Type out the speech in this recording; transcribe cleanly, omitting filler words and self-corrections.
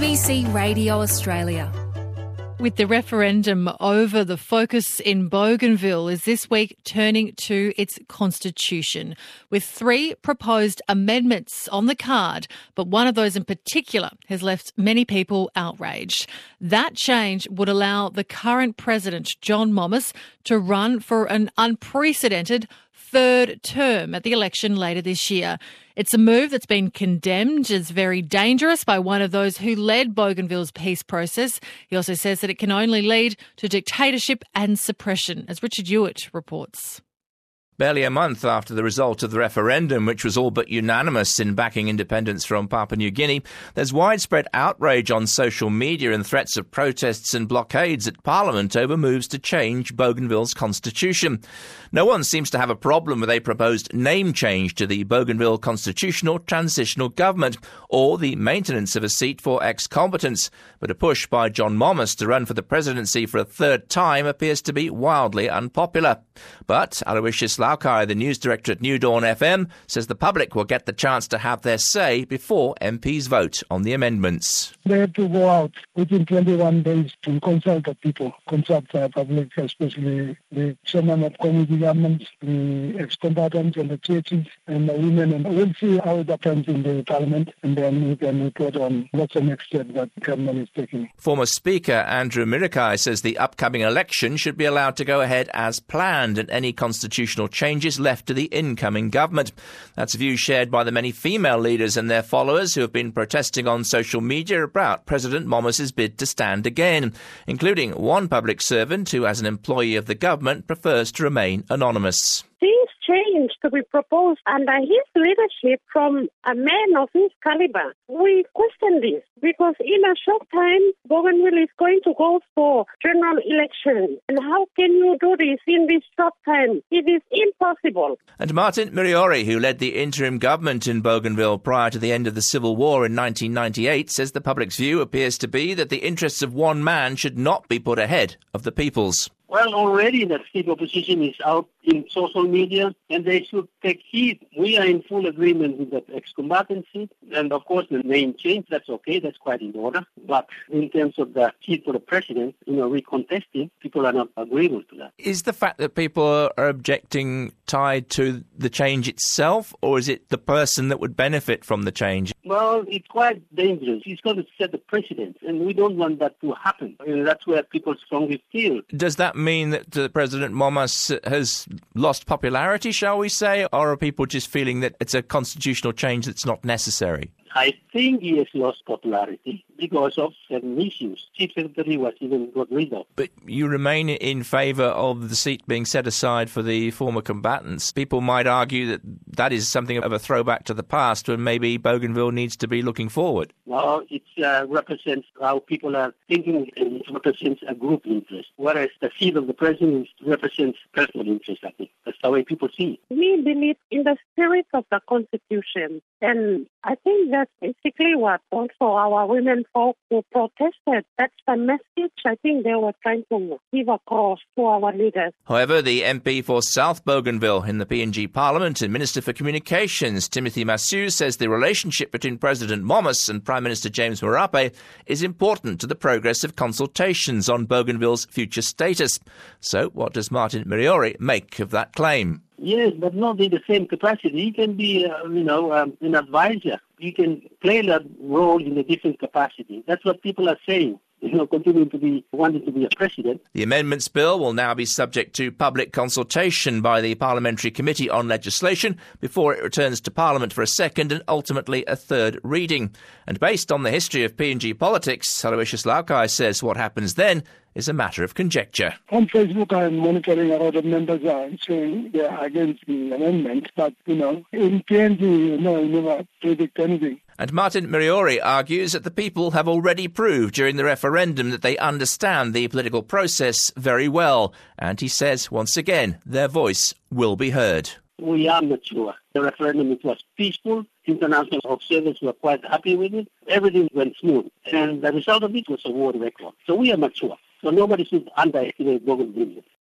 ABC Radio Australia. With the referendum over, the focus in Bougainville is this week turning to its constitution, with 3 proposed amendments on the card, but one of those in particular has left many people outraged. That change would allow the current president, John Momas, to run for an unprecedented third term at the election later this year. It's a move that's been condemned as very dangerous by one of those who led Bougainville's peace process. He also says that it can only lead to dictatorship and suppression, as Richard Hewitt reports. Barely a month after the result of the referendum, which was all but unanimous in backing independence from Papua New Guinea, there's widespread outrage on social media and threats of protests and blockades at Parliament over moves to change Bougainville's constitution. No one seems to have a problem with a proposed name change to the Bougainville Constitutional Transitional Government or the maintenance of a seat for ex-combatants, but a push by John Momas to run for the presidency for a third time appears to be wildly unpopular. But Aloysius Laukai, the news director at New Dawn FM, says the public will get the chance to have their say before MPs vote on the amendments. They have to go out within 21 days to consult the people, consult the public, especially the chairman of community governments, the ex-combatants and the churches and the women. And we'll see how it happens in the parliament, and then we can report on what's the next step that the government is taking. Former Speaker Andrew Mirikai says the upcoming election should be allowed to go ahead as planned and any constitutional changes left to the incoming government. That's a view shared by the many female leaders and their followers who have been protesting on social media about President Momas's bid to stand again, including one public servant who, as an employee of the government, prefers to remain anonymous. Things change to be proposed under his leadership from a man of his caliber. We question this because in a short time, Bougainville is going to go for general election. And how can you do this in this short time? It is impossible. And Martin Miriori, who led the interim government in Bougainville prior to the end of the civil war in 1998, says the public's view appears to be that the interests of one man should not be put ahead of the people's. Well, already the state opposition is out in social media, and they should take heed. We are in full agreement with the ex-combatancy, and of course the name change, that's okay, that's quite in order. But in terms of the seat for the president, recontesting, people are not agreeable to that. Is the fact that people are objecting tied to the change itself, or is it the person that would benefit from the change? Well, it's quite dangerous. He's going to set the precedent, and we don't want that to happen. That's where people strongly feel. Does that mean that President Momas has lost popularity, shall we say, or are people just feeling that it's a constitutional change that's not necessary? I think he has lost popularity because of certain issues. Chief Secretary was even got rid of. But you remain in favour of the seat being set aside for the former combatants. People might argue that that is something of a throwback to the past when maybe Bougainville needs to be looking forward. Well, it represents how people are thinking, and it represents a group interest, whereas the seat of the president represents personal interest, I think. That's the way people see it. We believe in the spirit of the Constitution, and I think that's basically what also our women folk who protested. That's the message I think they were trying to give across to our leaders. However, the MP for South Bougainville in the PNG Parliament and Minister for Communications, Timothy Masu, says the relationship between President Momas and Prime Minister James Marape is important to the progress of consultations on Bougainville's future status. So what does Martin Miriori make of that claim? Yes, but not in the same capacity. He can be, an advisor. He can play that role in a different capacity. That's what people are saying. Continuing to be wanting to be a president. The amendments bill will now be subject to public consultation by the Parliamentary Committee on Legislation before it returns to Parliament for a second and ultimately a third reading. And based on the history of PNG politics, Aloysius Laukai says what happens then is a matter of conjecture. On Facebook, I'm monitoring a lot of members are saying they are against the amendment, but, in PNG, you never predict anything. And Martin Miriori argues that the people have already proved during the referendum that they understand the political process very well. And he says, once again, their voice will be heard. We are mature. The referendum, it was peaceful. International observers were quite happy with it. Everything went smooth. And the result of it was a world record. So we are mature. So nobody should underestimate Bougainville.